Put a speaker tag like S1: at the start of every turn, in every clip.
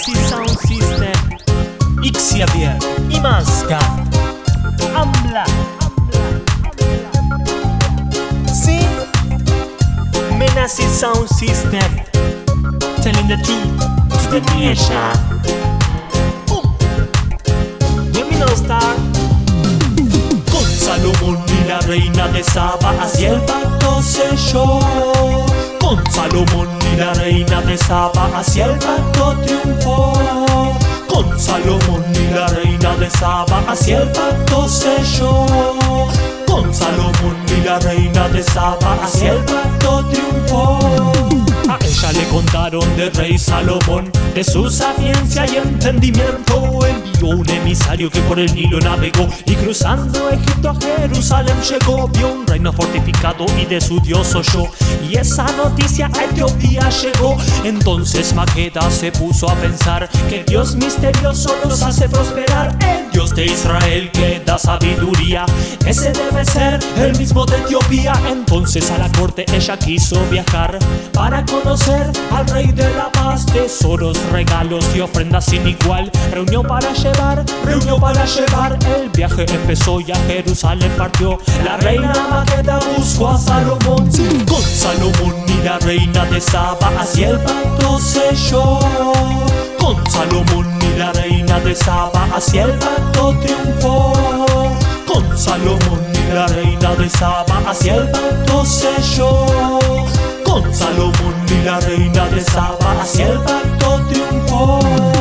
S1: Menassi Sound System, Xavier y Masca, Ambla. Sí, Menassi Sound System, telling the truth to the nation. Domino Star. Con Salomón y la reina de Saba hacia el pacto selló. Con Salomón y la reina de Saba hacia el pacto triunfó. Con Salomón y la reina de Saba hacia el pacto selló. Con Salomón y la reina de Saba hacia el pacto triunfó. A ella le contaron del rey Salomón, de su sapiencia y entendimiento. Envió un emisario que por el Nilo navegó y cruzando Egipto a Jerusalén llegó. Vio un reino fortificado y de su Dios oyó, y esa noticia a Etiopía llegó. Entonces Maqueda se puso a pensar que Dios misterioso los hace prosperar. El Dios de Israel que da sabiduría, ese debe ser el mismo de Etiopía. Entonces a la corte ella quiso viajar para conocer al rey de la paz. Tesoros, regalos y ofrendas sin igual reunió para llevar. El viaje empezó y a Jerusalén partió. La reina Maqueda buscó a Salomón. Con Salomón y la reina de Saba hacia el pacto selló. Con Salomón y la reina de Saba hacia el pacto triunfó. Con Salomón y la reina de Saba hacia el pacto selló. Con Salomón y la reina de Saba hacia el pacto triunfó.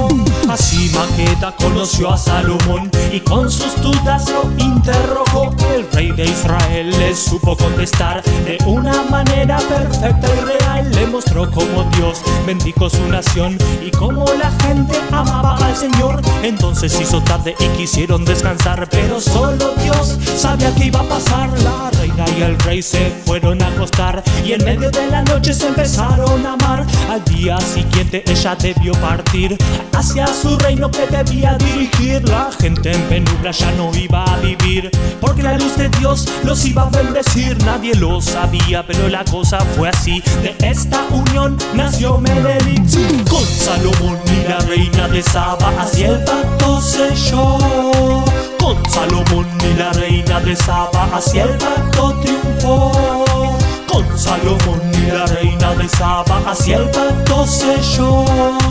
S1: Así Maqueda conoció a Salomón y con sus dudas lo interrogó. El rey de Israel le supo contestar de una manera perfecta y real. Le mostró cómo Dios bendijo su nación y cómo la gente amaba al Señor. Entonces hizo tarde y quisieron descansar, pero solo Dios sabía qué iba a pasar. La reina y el rey se fueron a acostar y en medio de la noche se empezaron a amar. Al día siguiente ella debió partir hacia su reino que debía dirigir. La gente en penumbra ya no iba a vivir, porque la luz de Dios los iba a bendecir. Nadie lo sabía, pero la cosa fue así. De esta unión nació Menelik. Con Salomón y la reina de Saba hacia el pacto selló. Con Salomón y la reina de Saba hacia el pacto triunfó. Con Salomón y la reina de Saba hacia el pacto selló.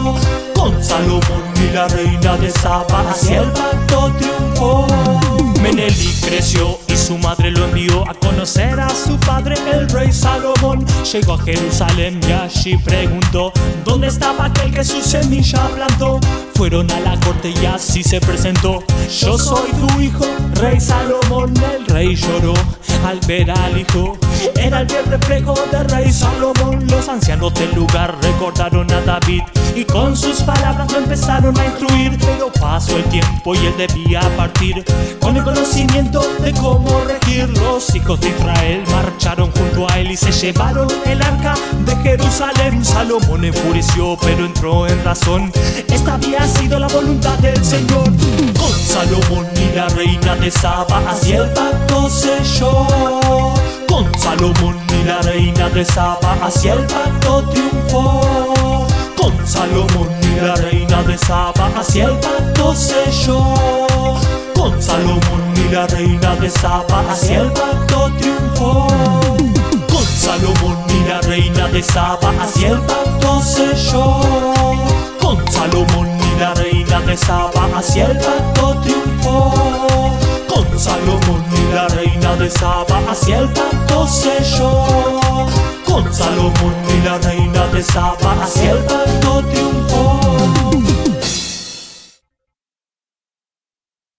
S1: Con Salomón y la reina de Saba hacia el pacto triunfó. Menelik creció y su madre lo envió a conocer a su padre, el rey Salomón. Llegó a Jerusalén y allí preguntó dónde estaba aquel que su semilla plantó. Fueron a la corte y así se presentó: yo soy tu hijo, rey Salomón. El rey lloró al ver al hijo, era el fiel reflejo del rey Salomón. Los ancianos del lugar recordaron a David y con sus palabras lo empezaron a instruir. Pero pasó el tiempo y él debía partir con el conocimiento de cómo regir. Los hijos de Israel marcharon junto a él y se llevaron el arca de Jerusalén. Salomón enfureció pero entró en razón, esta había sido la voluntad del Señor. Con Salomón y la reina de Saba hacia el pacto selló. Con Salomón y la reina de Saba hacia el pacto triunfó. Con Salomón y la reina de Saba hacia el pacto selló. Con Salomón y la reina de Saba hacia el pacto triunfó. Con Salomón y la reina de Saba hacia el pacto selló. Con Salomón y la reina de Saba hacia el pacto triunfó. Con Salomón y la reina de Saba hacia el pacto selló. Con Salomón y la reina de Saba hacia el pacto